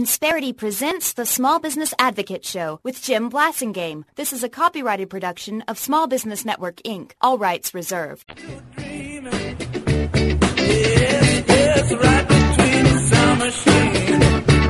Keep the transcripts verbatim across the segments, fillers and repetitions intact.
Insperity presents the Small Business Advocate Show with Jim Blasingame. This is a copyrighted production of Small Business Network, Incorporated. All rights reserved. Yes, yes, right between the sound machine.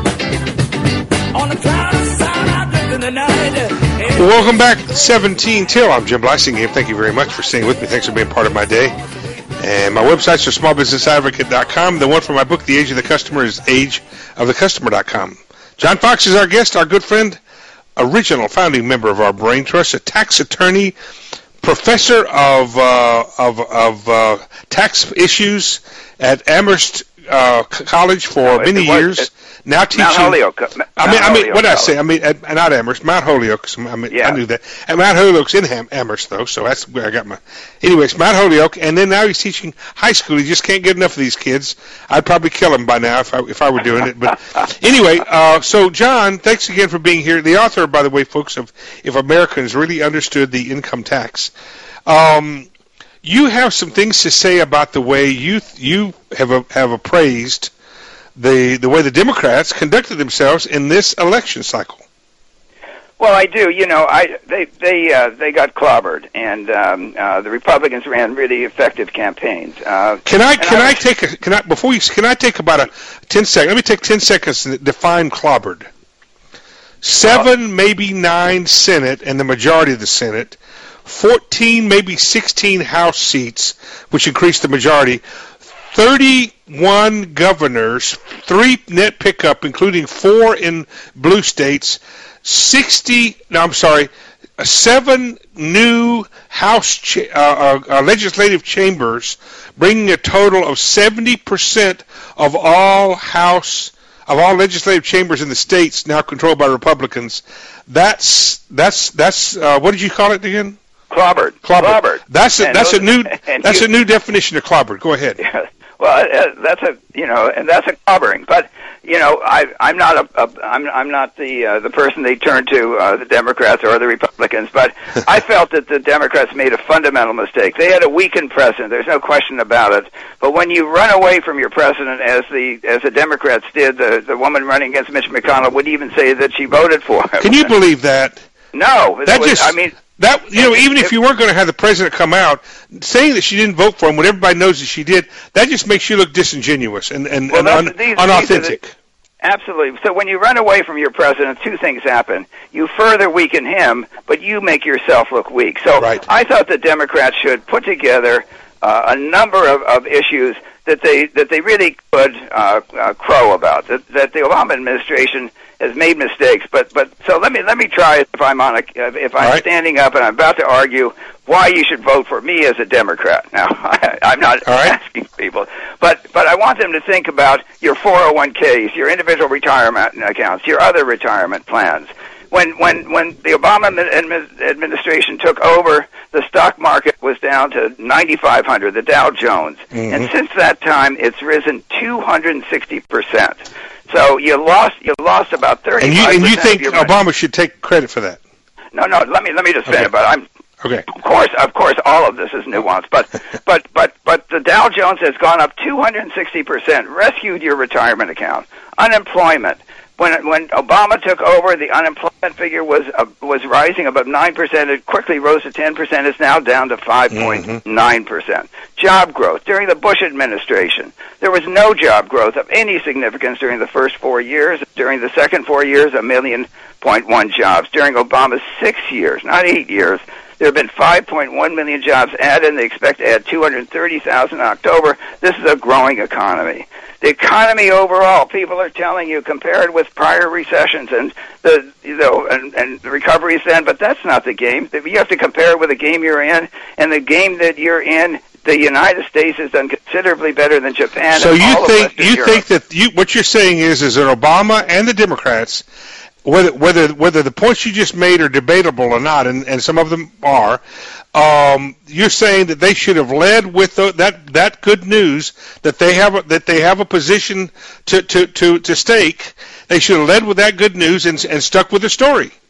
On the cloud of sound, I'm drinking the night. Well, welcome back to seventeen till. I'm Jim Blasingame. Thank you very much for staying with me. Thanks for being part of my day. And my websites are small business advocate dot com. The one for my book, The Age of the Customer, is age of the customer dot com. John Fox is our guest, our good friend, original founding member of our Brain Trust, a tax attorney, professor of uh, of, of uh, tax issues at Amherst uh, College for no, many was, years. Now teaching. Mount Holyoke. Mount I mean, I mean, Holyoke what did I College. say? I mean, at, not Amherst, Mount Holyoke. I mean, Yeah. I knew that. And Mount Holyoke's in Ham- Amherst, though, so that's where I got my. Anyways, Mount Holyoke, and then now he's teaching high school. He just can't get enough of these kids. I'd probably kill him by now if I if I were doing it. But anyway, uh, so John, thanks again for being here. The author, by the way, folks, of If Americans Really Understood the Income Tax. Um, you have some things to say about the way you you have uh, have appraised the the way the Democrats conducted themselves in this election cycle. Well, I do. You know, I they they uh, they got clobbered, and um, uh, the Republicans ran really effective campaigns. Uh, Can I can I, I I take a can I before you can I take about a ten second? Let me take ten seconds to define clobbered. Seven, oh. maybe nine Senate, and the majority of the Senate. Fourteen, maybe sixteen House seats, which increased the majority. thirty-one governors, three net pickup, including four in blue states, sixty, no, I'm sorry, seven new House cha- uh, uh, legislative chambers, bringing a total of seventy percent of all House, of all legislative chambers in the states now controlled by Republicans. That's, that's, that's, uh, what did you call it again? Clobbered. Clobbered. Clobbered. That's a, And that's those- a new, and that's you- a new definition of clobbered. Go ahead. Yeah. Well, uh, that's a you know, and that's a clobbering. But you know, I, I'm not a, a I'm I'm not the uh, the person they turn to, uh, the Democrats or the Republicans. But I felt that the Democrats made a fundamental mistake. They had a weakened president. There's no question about it. But when you run away from your president, as the as the Democrats did, the the woman running against Mitch McConnell would even say that she voted for him. Can you believe that? No, That was, just, I mean. that you know, even if if- you weren't going to have the president come out saying that she didn't vote for him when everybody knows that she did, that just makes you look disingenuous and, and, Well, and that's- un, these- these are unauthentic. the- Absolutely. So when you run away from your president, two things happen. You further weaken him, but you make yourself look weak. So Right. I thought the Democrats should put together uh, a number of, of issues that they that they really could uh, uh, crow about. That, that the Obama administration has made mistakes. But but so let me let me try if I'm on a if I'm Right. standing up and I'm about to argue why you should vote for me as a Democrat. Now I, I'm not All right. asking people, but but I want them to think about your four oh one k's, your individual retirement accounts, your other retirement plans. When when when the Obama admi- administration took over, the stock market was down to ninety-five hundred, the Dow Jones, Mhm. and since that time it's risen two hundred sixty percent. So you lost you lost about thirty-five And percent. you and you think of your money. Obama should take credit for that? No, no. Let me let me just Okay. finish. But I'm Okay. of course, of course, all of this is nuanced, but but but but the Dow Jones has gone up two hundred sixty percent. Rescued your retirement account. Unemployment. When when Obama took over, the unemployment figure was uh, was rising above nine percent. It quickly rose to ten percent. It's now down to five point nine percent. Job growth during the Bush administration, there was no job growth of any significance during the first four years. During the second four years, a million point one jobs. During Obama's six years, not eight years, there have been five point one million jobs added, and they expect to add two hundred thirty thousand in October. This is a growing economy. The economy overall, people are telling you, compared with prior recessions and the you know and, and the recoveries then, but that's not the game. You have to compare it with the game you're in, and the game that you're in. The United States has done considerably better than Japan. So and you all of think Western you Europe. think that you what you're saying is is that Obama and the Democrats, whether whether whether the points you just made are debatable or not, and, and some of them are, um, you're saying that they should have led with the, that that good news that they have a, that they have a position to to to, to stake. They should have led with that good news and and stuck with the story.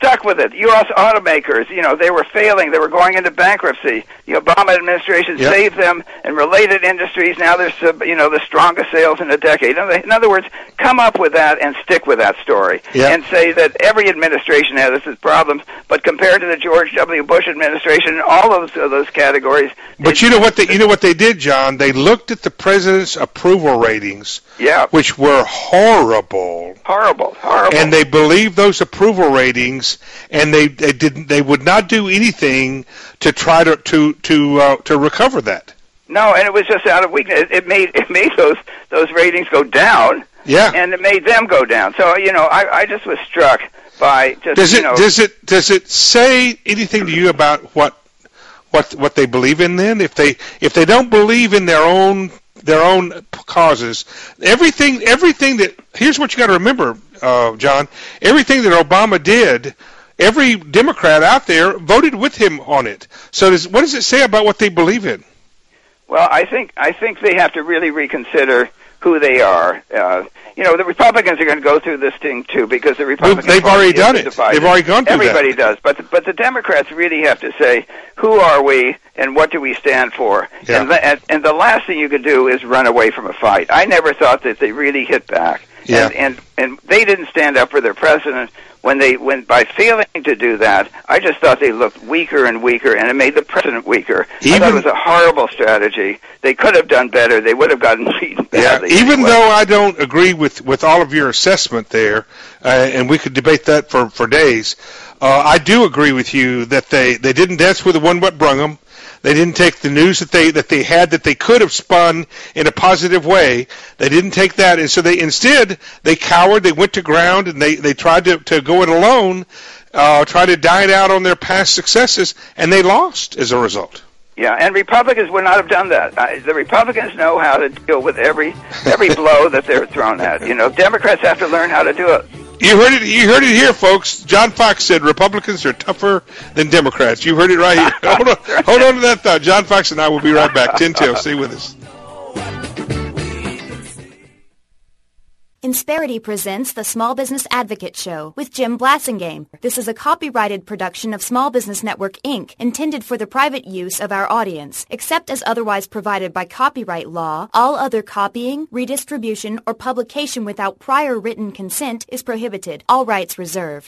stuck with it. U S automakers, you know, they were failing. They were going into bankruptcy. The Obama administration Yep. saved them, and related industries, now they're, sub- you know, the strongest sales in a decade. In other words, come up with that and stick with that story. Yep. And say that every administration has its problems, but compared to the George W. Bush administration, all of those, of those categories... But you know what they you know what they did, John? They looked at the president's approval ratings, Yeah. which were horrible. Horrible, horrible. And they believed those approval ratings, and they, they didn't. They would not do anything to try to to to uh, to recover that. No, and it was just out of weakness. It, it made it made those those ratings go down. Yeah. And it made them go down. So you know, I, I just was struck by just Does you it know. does it does it say anything to you about what what what they believe in? Then, if they if they don't believe in their own their own causes, everything everything that here's what you got to remember, uh, John. Everything that Obama did, every Democrat out there voted with him on it. So, does, what does it say about what they believe in? Well, I think I think they have to really reconsider who they are. Uh, you know, the Republicans are going to go through this thing too, because the Republicans They've already Party is done it. divided. They've already gone through that. Everybody does, but the, but the Democrats really have to say, who are we and what do we stand for? Yeah. And, the, and and the last thing you could do is run away from a fight. I never thought that they really hit back. Yeah. And, and and they didn't stand up for their president. When they, when by failing to do that, I just thought they looked weaker and weaker, and it made the president weaker. I thought it was a horrible strategy. They could have done better. They would have gotten beaten Yeah, badly. even anyway. though I don't agree with, with all of your assessment there, uh, and we could debate that for, for days, uh, I do agree with you that they, they didn't dance with the one what brung them. They didn't take the news that they that they had that they could have spun in a positive way. They didn't take that, and so they instead they cowered. They went to ground, and they, they tried to, to go it alone, uh, try to dine out on their past successes, and they lost as a result. Yeah, and Republicans would not have done that. Uh, the Republicans know how to deal with every every blow that they're thrown at. You know, Democrats have to learn how to do it. You heard it. You heard it here, folks. John Fox said Republicans are tougher than Democrats. You heard it right here. Hold on, hold on to that thought. John Fox and I will be right back. Ten till. Stay with us. Insperity presents the Small Business Advocate Show with Jim Blasingame. This is a copyrighted production of Small Business Network, Incorporated, intended for the private use of our audience. Except as otherwise provided by copyright law, all other copying, redistribution, or publication without prior written consent is prohibited. All rights reserved.